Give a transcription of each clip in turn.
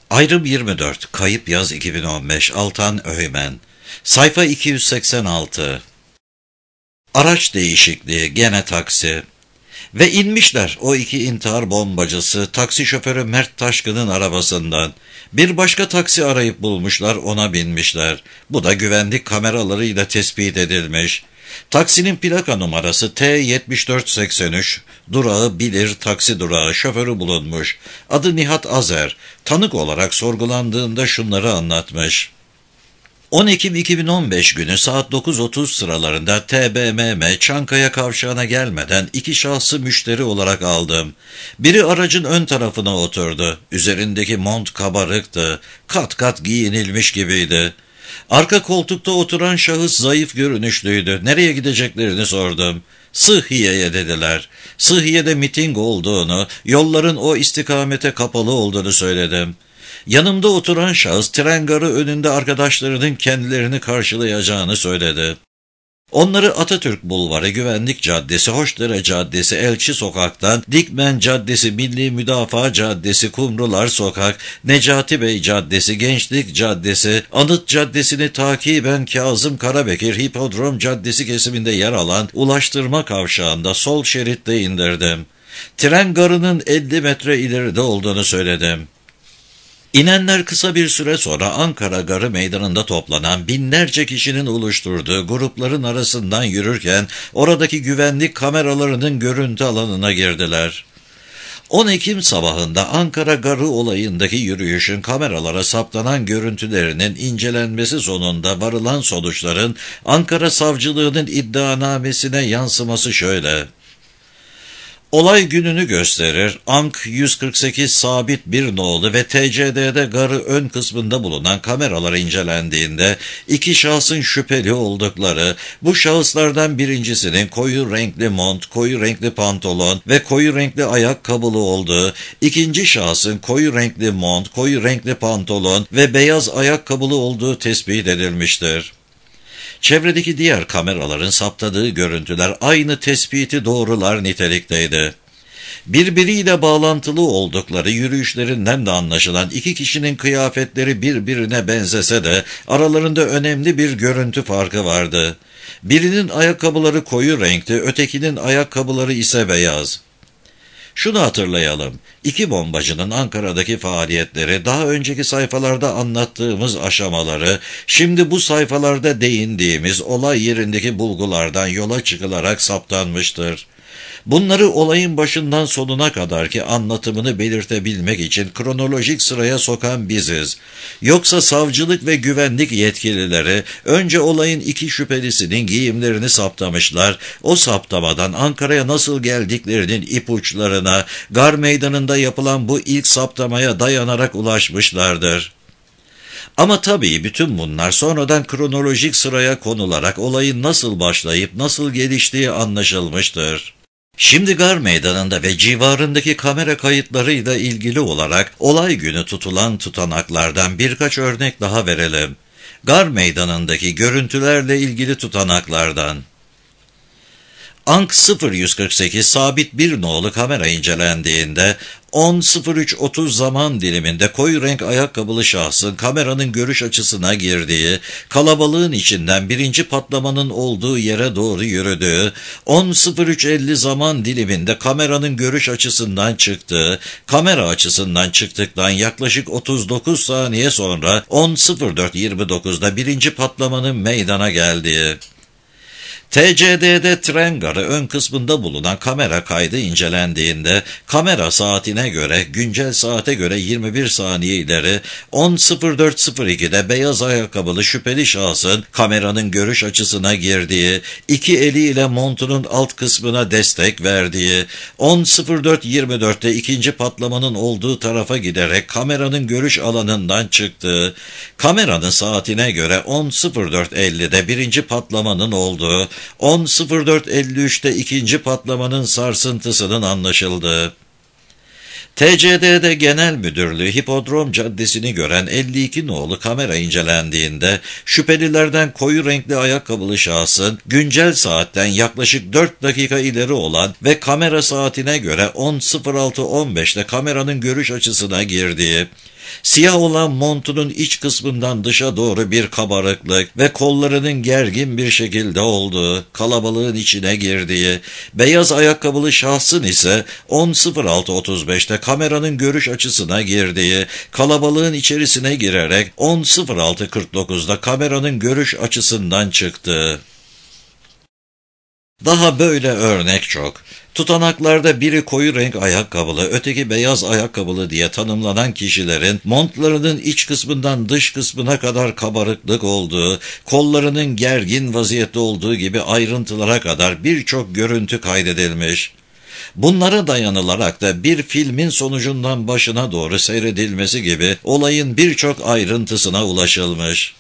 Ayrım 24. Kayıp yaz 2015. Altan Öğmen. Sayfa 286. Araç değişikliği, gene taksi. Ve inmişler o iki intihar bombacısı taksi şoförü Mert Taşkın'ın arabasından. Bir başka taksi arayıp bulmuşlar, ona binmişler. Bu da güvenlik kameralarıyla tespit edilmiş. Taksinin plaka numarası T7483, durağı Bilir taksi durağı, şoförü bulunmuş. Adı Nihat Azer. Tanık olarak sorgulandığında şunları anlatmış. 10 Ekim 2015 günü saat 9.30 sıralarında TBMM Çankaya kavşağına gelmeden iki şahsı müşteri olarak aldım. Biri aracın ön tarafına oturdu. Üzerindeki mont kabarıktı. Kat kat giyinilmiş gibiydi. Arka koltukta oturan şahıs zayıf görünüşlüydü. Nereye gideceklerini sordum. Sıhhiye'ye dediler. Sıhhiye'de miting olduğunu, yolların o istikamete kapalı olduğunu söyledim. Yanımda oturan şahıs tren garı önünde arkadaşlarının kendilerini karşılayacağını söyledi. Onları Atatürk Bulvarı, Güvenlik Caddesi, Hoşdere Caddesi, Elçi Sokak'tan Dikmen Caddesi, Milli Müdafaa Caddesi, Kumrular Sokak, Necati Bey Caddesi, Gençlik Caddesi, Anıt Caddesi'ni takiben Kazım Karabekir Hipodrom Caddesi kesiminde yer alan Ulaştırma Kavşağı'nda sol şeritte indirdim. Tren garının 50 metre ileride olduğunu söyledim. İnenler kısa bir süre sonra Ankara Garı Meydanı'nda toplanan binlerce kişinin oluşturduğu grupların arasından yürürken oradaki güvenlik kameralarının görüntü alanına girdiler. 10 Ekim sabahında Ankara Garı olayındaki yürüyüşün kameralara saptanan görüntülerinin incelenmesi sonunda varılan sonuçların Ankara Savcılığı'nın iddianamesine yansıması şöyle. Olay gününü gösterir. Ank 148 sabit bir nolu ve TCD'de garı ön kısmında bulunan kameralar incelendiğinde iki şahsın şüpheli oldukları, bu şahıslardan birincisinin koyu renkli mont, koyu renkli pantolon ve koyu renkli ayakkabılı olduğu, ikinci şahsın koyu renkli mont, koyu renkli pantolon ve beyaz ayakkabılı olduğu tespit edilmiştir. Çevredeki diğer kameraların saptadığı görüntüler aynı tespiti doğrular nitelikteydi. Birbiriyle bağlantılı oldukları yürüyüşlerinden de anlaşılan iki kişinin kıyafetleri birbirine benzese de aralarında önemli bir görüntü farkı vardı. Birinin ayakkabıları koyu renkti, ötekinin ayakkabıları ise beyaz. Şunu hatırlayalım, iki bombacının Ankara'daki faaliyetleri, daha önceki sayfalarda anlattığımız aşamaları, şimdi bu sayfalarda değindiğimiz olay yerindeki bulgulardan yola çıkılarak saptanmıştır. Bunları olayın başından sonuna kadarki anlatımını belirtebilmek için kronolojik sıraya sokan biziz. Yoksa savcılık ve güvenlik yetkilileri önce olayın iki şüphelisinin giyimlerini saptamışlar, o saptamadan Ankara'ya nasıl geldiklerinin ipuçlarına, Gar Meydanı'nda yapılan bu ilk saptamaya dayanarak ulaşmışlardır. Ama tabii bütün bunlar sonradan kronolojik sıraya konularak olayın nasıl başlayıp nasıl geliştiği anlaşılmıştır. Şimdi Gar Meydanı'nda ve civarındaki kamera kayıtlarıyla ilgili olarak olay günü tutulan tutanaklardan birkaç örnek daha verelim. Gar Meydanı'ndaki görüntülerle ilgili tutanaklardan. Ank 0148 sabit bir nolu kamera incelendiğinde 10.03.30 zaman diliminde koyu renk ayakkabılı şahsın kameranın görüş açısına girdiği, kalabalığın içinden birinci patlamanın olduğu yere doğru yürüdüğü, 10.03.50 zaman diliminde kameranın görüş açısından çıktığı, kamera açısından çıktıktan yaklaşık 39 saniye sonra 10.04.29'da birinci patlamanın meydana geldiği. TCD'de tren garı ön kısmında bulunan kamera kaydı incelendiğinde kamera saatine göre, güncel saate göre 21 saniye ileri 10.04.02'de beyaz ayakkabılı şüpheli şahsın kameranın görüş açısına girdiği, iki eliyle montunun alt kısmına destek verdiği, 10.04.24'te ikinci patlamanın olduğu tarafa giderek kameranın görüş alanından çıktığı, kameranın saatine göre 10.04.50'de birinci patlamanın olduğu, 10.04.53'te ikinci patlamanın sarsıntısının anlaşıldığı. TCD'de Genel Müdürlüğü Hipodrom Caddesi'ni gören 52 nolu kamera incelendiğinde şüphelilerden koyu renkli ayakkabılı şahsın güncel saatten yaklaşık 4 dakika ileri olan ve kamera saatine göre 10.06.15'te kameranın görüş açısına girdiği, Siyah olan montunun iç kısmından dışa doğru bir kabarıklık ve kollarının gergin bir şekilde olduğu, kalabalığın içine girdiği, beyaz ayakkabılı şahsın ise 10.06.35'te kameranın görüş açısına girdiği, kalabalığın içerisine girerek 10.06.49'da kameranın görüş açısından çıktığı. Daha böyle örnek çok. Tutanaklarda biri koyu renk ayakkabılı, öteki beyaz ayakkabılı diye tanımlanan kişilerin montlarının iç kısmından dış kısmına kadar kabarıklık olduğu, kollarının gergin vaziyette olduğu gibi ayrıntılara kadar birçok görüntü kaydedilmiş. Bunlara dayanılarak da bir filmin sonucundan başına doğru seyredilmesi gibi olayın birçok ayrıntısına ulaşılmış.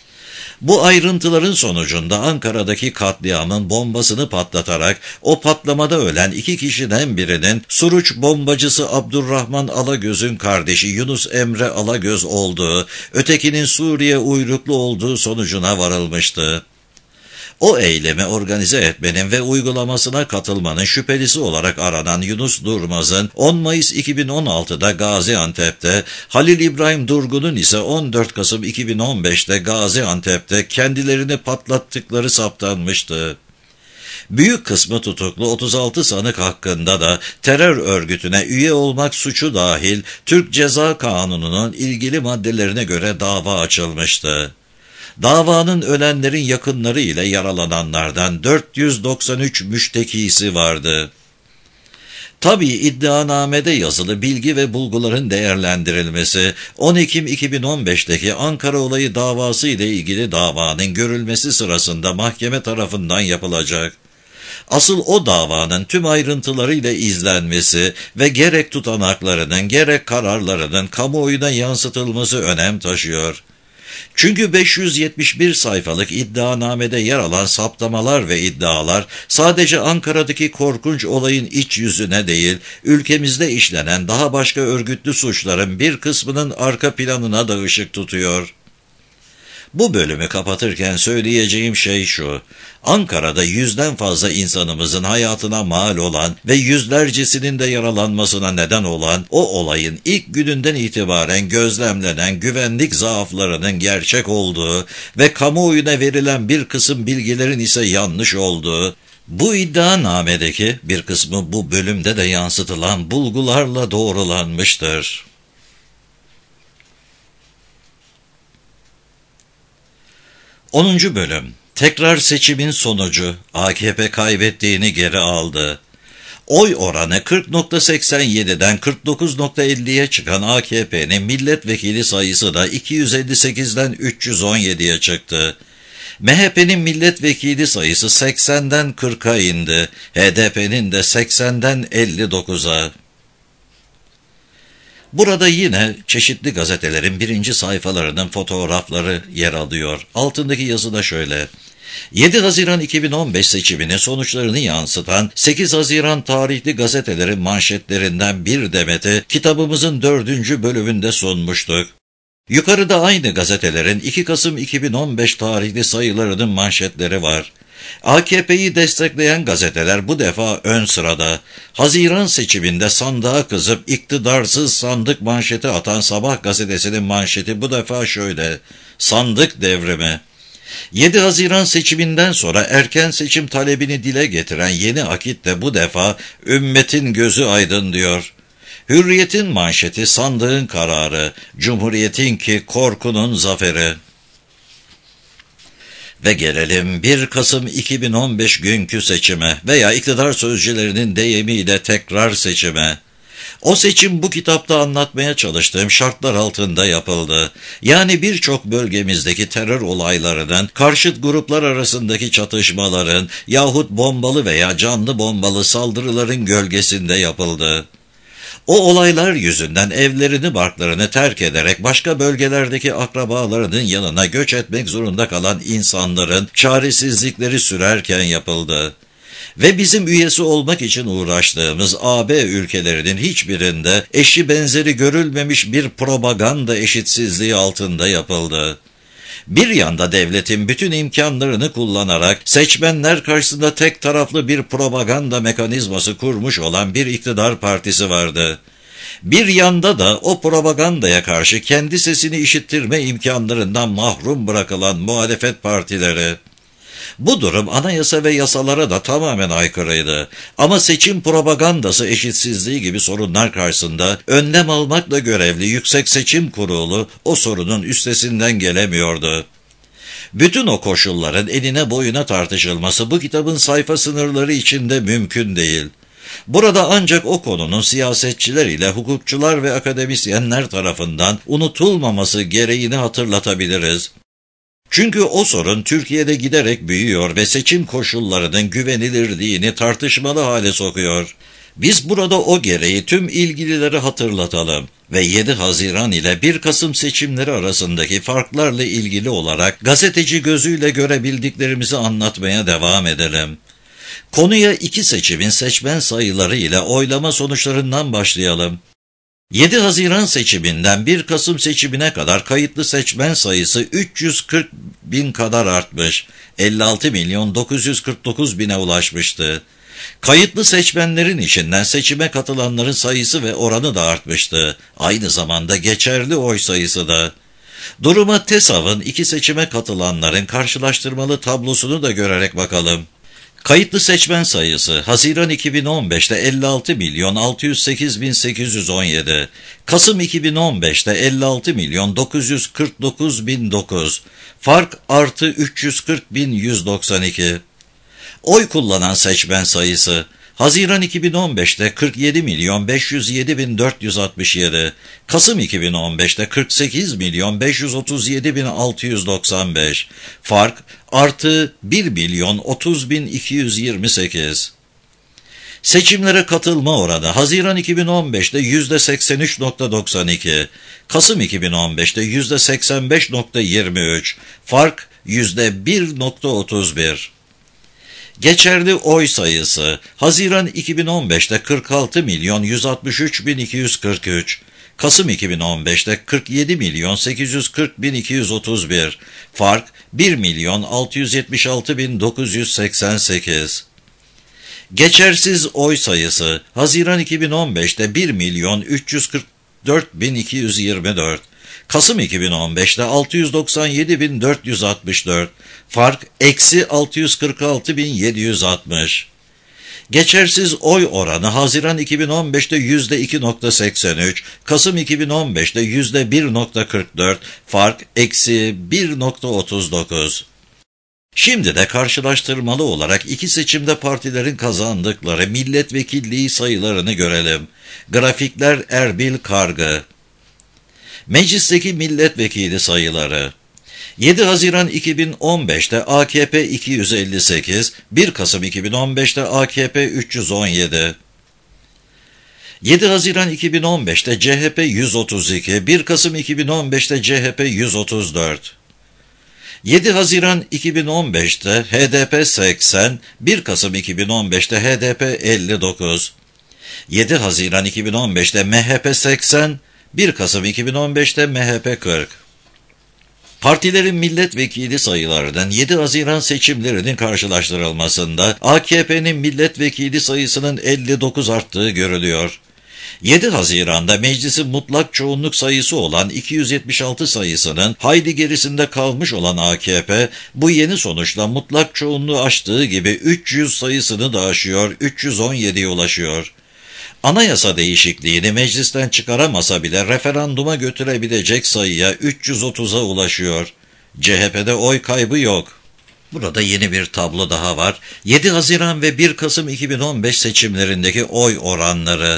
Bu ayrıntıların sonucunda Ankara'daki katliamın bombasını patlatarak o patlamada ölen 2 kişiden birinin Suruç bombacısı Abdurrahman Alagöz'ün kardeşi Yunus Emre Alagöz olduğu, ötekinin Suriye uyruklu olduğu sonucuna varılmıştı. O eylemi organize etmenin ve uygulamasına katılmanın şüphelisi olarak aranan Yunus Durmaz'ın 10 Mayıs 2016'da Gaziantep'te, Halil İbrahim Durgun'un ise 14 Kasım 2015'te Gaziantep'te kendilerini patlattıkları saptanmıştı. Büyük kısmı tutuklu 36 sanık hakkında da terör örgütüne üye olmak suçu dahil Türk Ceza Kanunu'nun ilgili maddelerine göre dava açılmıştı. Davanın ölenlerin yakınları ile yaralananlardan 493 müştekisi vardı. Tabii iddianamede yazılı bilgi ve bulguların değerlendirilmesi, 10 Ekim 2015'teki Ankara olayı davası ile ilgili davanın görülmesi sırasında mahkeme tarafından yapılacak. Asıl o davanın tüm ayrıntılarıyla izlenmesi ve gerek tutanaklarının gerek kararlarının kamuoyuna yansıtılması önem taşıyor. Çünkü 571 sayfalık iddianamede yer alan saptamalar ve iddialar sadece Ankara'daki korkunç olayın iç yüzüne değil, ülkemizde işlenen daha başka örgütlü suçların bir kısmının arka planına da ışık tutuyor. Bu bölümü kapatırken söyleyeceğim şey şu: Ankara'da 100'den fazla insanımızın hayatına mal olan ve yüzlercesinin de yaralanmasına neden olan o olayın ilk gününden itibaren gözlemlenen güvenlik zaaflarının gerçek olduğu ve kamuoyuna verilen bir kısım bilgilerin ise yanlış olduğu, bu iddianamedeki bir kısmı bu bölümde de yansıtılan bulgularla doğrulanmıştır. 10. Bölüm. Tekrar seçimin sonucu, AKP kaybettiğini geri aldı. Oy oranı 40.87'den 49.50'ye çıkan AKP'nin milletvekili sayısı da 258'den 317'ye çıktı. MHP'nin milletvekili sayısı 80'den 40'a indi, HDP'nin de 80'den 59'a. Burada yine çeşitli gazetelerin birinci sayfalarının fotoğrafları yer alıyor. Altındaki yazı da şöyle: 7 Haziran 2015 seçiminin sonuçlarını yansıtan 8 Haziran tarihli gazetelerin manşetlerinden bir demeti kitabımızın 4. bölümünde sunmuştuk. Yukarıda aynı gazetelerin 2 Kasım 2015 tarihli sayılarının manşetleri var. AKP'yi destekleyen gazeteler bu defa ön sırada. Haziran seçiminde sandığa kızıp iktidarsız sandık manşeti atan Sabah gazetesinin manşeti bu defa şöyle: sandık devrimi. 7 Haziran seçiminden sonra erken seçim talebini dile getiren Yeni Akit de bu defa ümmetin gözü aydın diyor. Hürriyet'in manşeti sandığın kararı, Cumhuriyet'in ki korkunun zaferi. Ve gelelim 1 Kasım 2015 günkü seçime veya iktidar sözcülerinin deyimiyle tekrar seçime. O seçim bu kitapta anlatmaya çalıştığım şartlar altında yapıldı. Yani birçok bölgemizdeki terör olaylarının, karşıt gruplar arasındaki çatışmaların yahut bombalı veya canlı bombalı saldırıların gölgesinde yapıldı. O olaylar yüzünden evlerini, barklarını terk ederek başka bölgelerdeki akrabalarının yanına göç etmek zorunda kalan insanların çaresizlikleri sürerken yapıldı. Ve bizim üyesi olmak için uğraştığımız AB ülkelerinin hiçbirinde eşi benzeri görülmemiş bir propaganda eşitsizliği altında yapıldı. Bir yanda devletin bütün imkanlarını kullanarak seçmenler karşısında tek taraflı bir propaganda mekanizması kurmuş olan bir iktidar partisi vardı. Bir yanda da o propagandaya karşı kendi sesini işittirme imkanlarından mahrum bırakılan muhalefet partileri. Bu durum anayasa ve yasalara da tamamen aykırıydı. Ama seçim propagandası eşitsizliği gibi sorunlar karşısında önlem almakla görevli Yüksek Seçim Kurulu o sorunun üstesinden gelemiyordu. Bütün o koşulların enine boyuna tartışılması bu kitabın sayfa sınırları içinde mümkün değil. Burada ancak o konunun siyasetçiler ile hukukçular ve akademisyenler tarafından unutulmaması gereğini hatırlatabiliriz. Çünkü o sorun Türkiye'de giderek büyüyor ve seçim koşullarının güvenilirliğini tartışmalı hale sokuyor. Biz burada o gereği tüm ilgilileri hatırlatalım ve 7 Haziran ile 1 Kasım seçimleri arasındaki farklarla ilgili olarak gazeteci gözüyle görebildiklerimizi anlatmaya devam edelim. Konuya 2 seçimin seçmen sayıları ile oylama sonuçlarından başlayalım. 7 Haziran seçiminden 1 Kasım seçimine kadar kayıtlı seçmen sayısı 340 bin kadar artmış, 56.949.000'e ulaşmıştı. Kayıtlı seçmenlerin içinden seçime katılanların sayısı ve oranı da artmıştı. Aynı zamanda geçerli oy sayısı da. Duruma TESAV'ın 2 seçime katılanların karşılaştırmalı tablosunu da görerek bakalım. Kayıtlı seçmen sayısı Haziran 2015'te 56.608.817, Kasım 2015'te 56.949.009, fark artı 340.192. Oy kullanan seçmen sayısı Haziran 2015'te 47.507.467, Kasım 2015'te 48.537.695, fark artı 1.030.228. Seçimlere katılma oranı Haziran 2015'te %83.92, Kasım 2015'te %85.23, fark %1.31. Geçerli oy sayısı Haziran 2015'te 46.163.243, Kasım 2015'te 47.840.231, fark 1.676.988. Geçersiz oy sayısı Haziran 2015'te 1.344.224, Kasım 2015'te 697.464, fark eksi 646.760. Geçersiz oy oranı Haziran 2015'te %2.83, Kasım 2015'te %1.44, fark eksi 1.39. Şimdi de karşılaştırmalı olarak 2 seçimde partilerin kazandıkları milletvekilliği sayılarını görelim. Grafikler Erbil Kargı. Meclisteki milletvekili sayıları 7 Haziran 2015'te AKP 258, 1 Kasım 2015'te AKP 317. 7 Haziran 2015'te CHP 132, 1 Kasım 2015'te CHP 134. 7 Haziran 2015'te HDP 80, 1 Kasım 2015'te HDP 59. 7 Haziran 2015'te MHP 80, 1 Kasım 2015'te MHP 40. Partilerin milletvekili sayılarının 7 Haziran seçimlerinin karşılaştırılmasında AKP'nin milletvekili sayısının 59 arttığı görülüyor. 7 Haziran'da meclisin mutlak çoğunluk sayısı olan 276 sayısının hayli gerisinde kalmış olan AKP, bu yeni sonuçla mutlak çoğunluğu aştığı gibi 300 sayısını da aşıyor, 317'ye ulaşıyor. Anayasa değişikliğini meclisten çıkaramasa bile referanduma götürebilecek sayıya 330'a ulaşıyor. CHP'de oy kaybı yok. Burada yeni bir tablo daha var. 7 Haziran ve 1 Kasım 2015 seçimlerindeki oy oranları.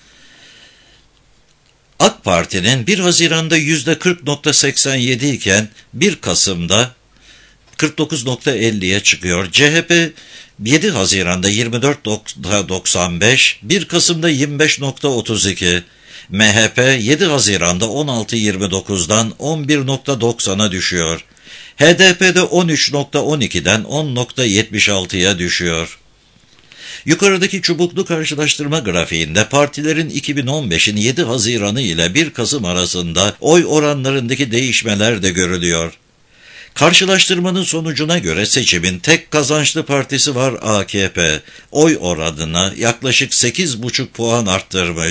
AK Parti'nin 1 Haziran'da %40.87 iken 1 Kasım'da 49.50'ye çıkıyor. CHP 7 Haziran'da 24.95, 1 Kasım'da 25.32. MHP 7 Haziran'da 16.29'dan 11.90'a düşüyor. HDP'de 13.12'den 10.76'ya düşüyor. Yukarıdaki çubuklu karşılaştırma grafiğinde partilerin 2015'in 7 Haziran'ı ile 1 Kasım arasında oy oranlarındaki değişmeler de görülüyor. Karşılaştırmanın sonucuna göre seçimin tek kazançlı partisi var AKP. Oy oranına yaklaşık 8,5 puan arttırmış.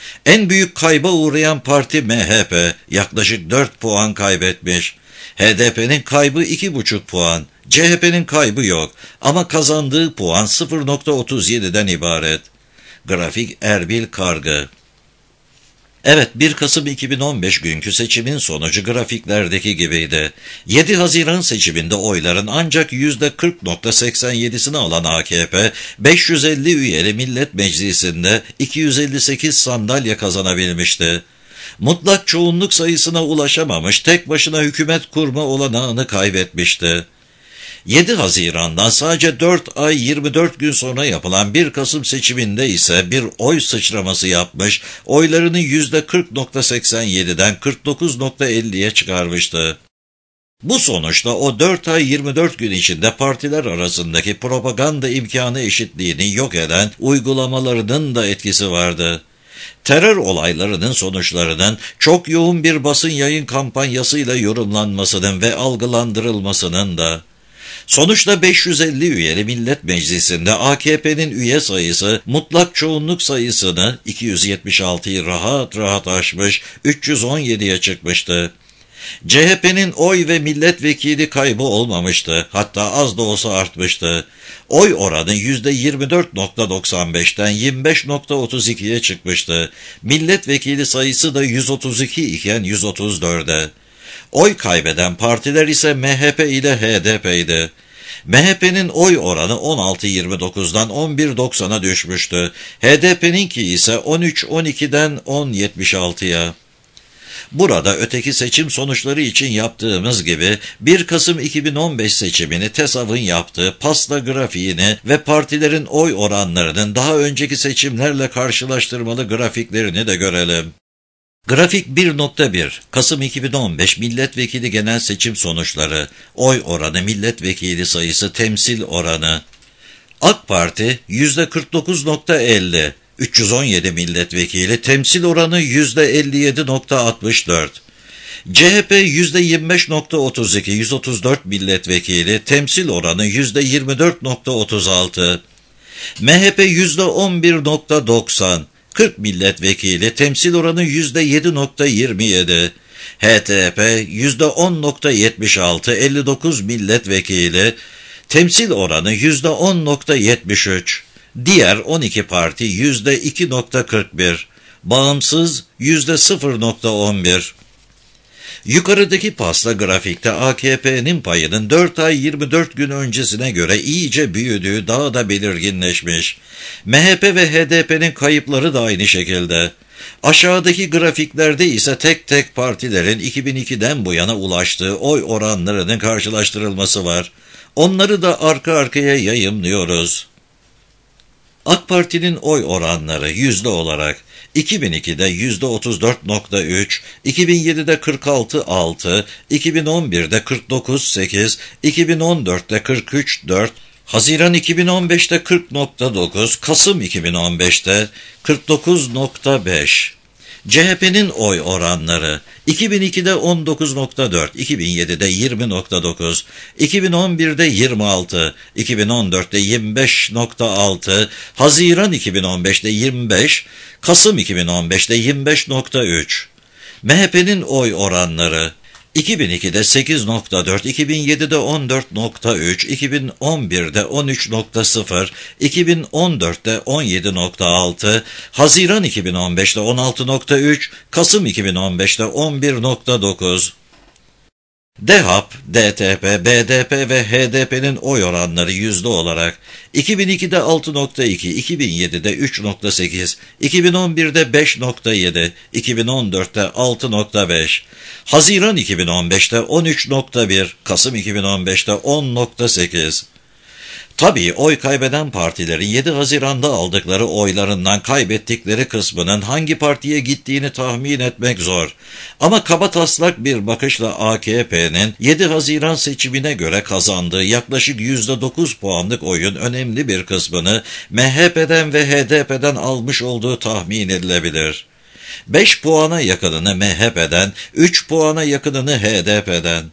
En büyük kayba uğrayan parti MHP, yaklaşık 4 puan kaybetmiş. HDP'nin kaybı 2,5 puan. CHP'nin kaybı yok ama kazandığı puan 0,37'den ibaret. Grafik Erbil Kargı. Evet, 1 Kasım 2015 günkü seçimin sonucu grafiklerdeki gibiydi. 7 Haziran seçiminde oyların ancak %40,87'sini alan AKP, 550 üyeli Millet Meclisi'nde 258 sandalye kazanabilmişti. Mutlak çoğunluk sayısına ulaşamamış, tek başına hükümet kurma olanağını kaybetmişti. 7 Haziran'dan sadece 4 ay 24 gün sonra yapılan 1 Kasım seçiminde ise bir oy sıçraması yapmış, oylarını %40,87'den 49,50'ye çıkarmıştı. Bu sonuçta o 4 ay 24 gün içinde partiler arasındaki propaganda imkanı eşitliğini yok eden uygulamalarının da etkisi vardı. Terör olaylarının sonuçlarının çok yoğun bir basın yayın kampanyasıyla yorumlanmasının ve algılandırılmasının da. Sonuçta 550 üyeli Millet Meclisi'nde AKP'nin üye sayısı mutlak çoğunluk sayısını 276'yı rahat rahat aşmış, 317'ye çıkmıştı. CHP'nin oy ve milletvekili kaybı olmamıştı, hatta az da olsa artmıştı. Oy oranı %24,95'ten 25,32'ye çıkmıştı. Milletvekili sayısı da 132 iken 134'e. Oy kaybeden partiler ise MHP ile HDP'ydi. MHP'nin oy oranı 16,29'dan 11,90'a düşmüştü. HDP'ninki ise 13,12'den 10,76'ya. Burada öteki seçim sonuçları için yaptığımız gibi 1 Kasım 2015 seçimini TESAV'ın yaptığı pasta grafiğini ve partilerin oy oranlarının daha önceki seçimlerle karşılaştırmalı grafiklerini de görelim. Grafik 1.1 Kasım 2015 milletvekili genel seçim sonuçları, oy oranı, milletvekili sayısı, temsil oranı. AK Parti %49,50, 317 milletvekili, temsil oranı %57,64. CHP %25,32, 134 milletvekili, temsil oranı %24,36. MHP %11,90. 40 milletvekili, temsil oranı %7,27. HDP %10,76, 59 milletvekili, temsil oranı %10,73. Diğer 12 parti %2,41. Bağımsız %0,11. Yukarıdaki pasta grafikte AKP'nin payının 4 ay 24 gün öncesine göre iyice büyüdüğü daha da belirginleşmiş. MHP ve HDP'nin kayıpları da aynı şekilde. Aşağıdaki grafiklerde ise tek tek partilerin 2002'den bu yana ulaştığı oy oranlarının karşılaştırılması var. Onları da arka arkaya yayımlıyoruz. AK Parti'nin oy oranları yüzde olarak 2002'de %34,3, 2007'de 46,6, 2011'de 49,8, 2014'te 43,4, Haziran 2015'te 40,9, Kasım 2015'te 49,5. CHP'nin oy oranları 2002'de 19,4, 2007'de 20,9, 2011'de 26, 2014'te 25,6, Haziran 2015'te 25, Kasım 2015'te 25,3. MHP'nin oy oranları 2002'de 8,4, 2007'de 14,3, 2011'de 13,0, 2014'te 17,6, Haziran 2015'te 16,3, Kasım 2015'te 11,9. DHAP, DTP, BDP ve HDP'nin oy oranları yüzde olarak 2002'de 6,2, 2007'de 3,8, 2011'de 5,7, 2014'te 6,5, Haziran 2015'te 13,1, Kasım 2015'te 10,8. Tabii oy kaybeden partilerin 7 Haziran'da aldıkları oylarından kaybettikleri kısmının hangi partiye gittiğini tahmin etmek zor. Ama kabataslak bir bakışla AKP'nin 7 Haziran seçimine göre kazandığı yaklaşık %9 puanlık oyun önemli bir kısmını MHP'den ve HDP'den almış olduğu tahmin edilebilir. 5 puana yakınını MHP'den, 3 puana yakınını HDP'den.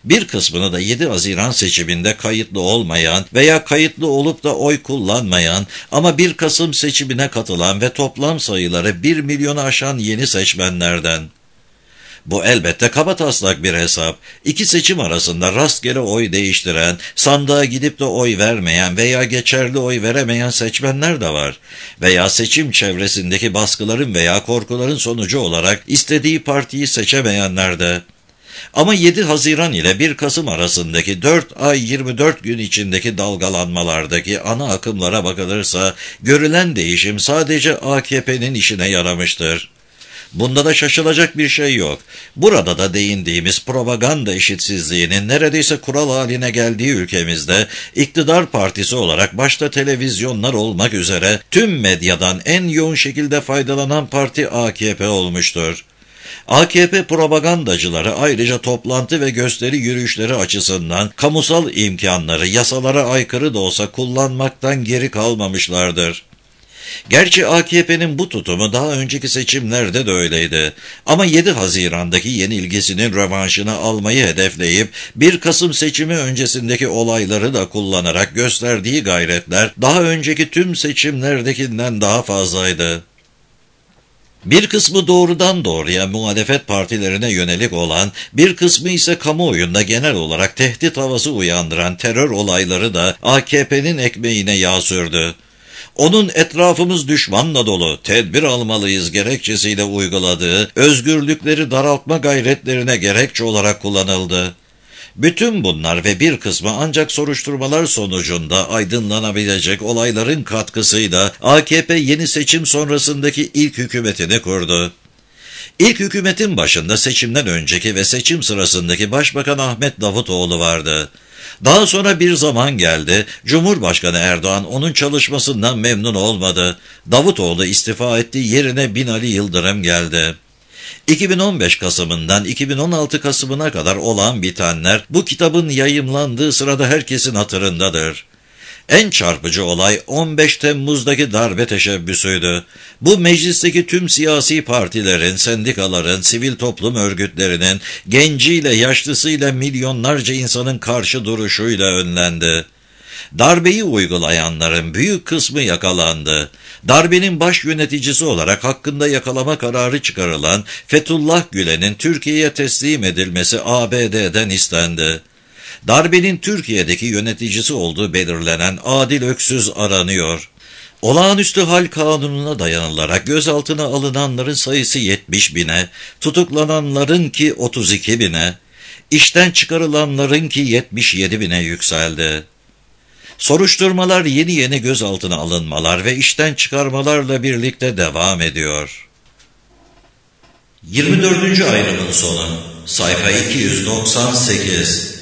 bir kısmını da 7 Haziran seçiminde kayıtlı olmayan veya kayıtlı olup da oy kullanmayan ama 1 Kasım seçimine katılan ve toplam sayıları 1 milyonu aşan yeni seçmenlerden. Bu elbette kabataslak bir hesap. İki seçim arasında rastgele oy değiştiren, sandığa gidip de oy vermeyen veya geçerli oy veremeyen seçmenler de var. Veya seçim çevresindeki baskıların veya korkuların sonucu olarak istediği partiyi seçemeyenler de. Ama 7 Haziran ile 1 Kasım arasındaki 4 ay 24 gün içindeki dalgalanmalardaki ana akımlara bakılırsa görülen değişim sadece AKP'nin işine yaramıştır. Bunda da şaşılacak bir şey yok. Burada da değindiğimiz propaganda eşitsizliğinin neredeyse kural haline geldiği ülkemizde iktidar partisi olarak başta televizyonlar olmak üzere tüm medyadan en yoğun şekilde faydalanan parti AKP olmuştur. AKP propagandacıları ayrıca toplantı ve gösteri yürüyüşleri açısından kamusal imkanları yasalara aykırı da olsa kullanmaktan geri kalmamışlardır. Gerçi AKP'nin bu tutumu daha önceki seçimlerde de öyleydi. Ama 7 Haziran'daki yenilgisinin rövanşını almayı hedefleyip 1 Kasım seçimi öncesindeki olayları da kullanarak gösterdiği gayretler daha önceki tüm seçimlerdekinden daha fazlaydı. Bir kısmı doğrudan doğruya muhalefet partilerine yönelik olan, bir kısmı ise kamuoyunda genel olarak tehdit havası uyandıran terör olayları da AKP'nin ekmeğine yağ sürdü. Onun etrafımız düşmanla dolu, tedbir almalıyız gerekçesiyle uyguladığı, özgürlükleri daraltma gayretlerine gerekçe olarak kullanıldı. Bütün bunlar ve bir kısmı ancak soruşturmalar sonucunda aydınlanabilecek olayların katkısıyla AKP yeni seçim sonrasındaki ilk hükümetini kurdu. İlk hükümetin başında seçimden önceki ve seçim sırasındaki Başbakan Ahmet Davutoğlu vardı. Daha sonra bir zaman geldi, Cumhurbaşkanı Erdoğan onun çalışmasından memnun olmadı. Davutoğlu istifa etti, yerine Binali Yıldırım geldi. 2015 Kasım'ından 2016 Kasım'ına kadar olan bitenler bu kitabın yayımlandığı sırada herkesin hatırındadır. En çarpıcı olay 15 Temmuz'daki darbe teşebbüsüydü. Bu meclisteki tüm siyasi partilerin, sendikaların, sivil toplum örgütlerinin, genciyle yaşlısıyla milyonlarca insanın karşı duruşuyla önlendi. Darbeyi uygulayanların büyük kısmı yakalandı. Darbenin baş yöneticisi olarak hakkında yakalama kararı çıkarılan Fethullah Gülen'in Türkiye'ye teslim edilmesi ABD'den istendi. Darbenin Türkiye'deki yöneticisi olduğu belirlenen Adil Öksüz aranıyor. Olağanüstü hal kanununa dayanılarak gözaltına alınanların sayısı 70 bine, tutuklananların ki 32 bine, işten çıkarılanların ki 77 bine yükseldi. Soruşturmalar yeni gözaltına alınmalar ve işten çıkarmalarla birlikte devam ediyor. 24. ayrımın sonu, sayfa 298.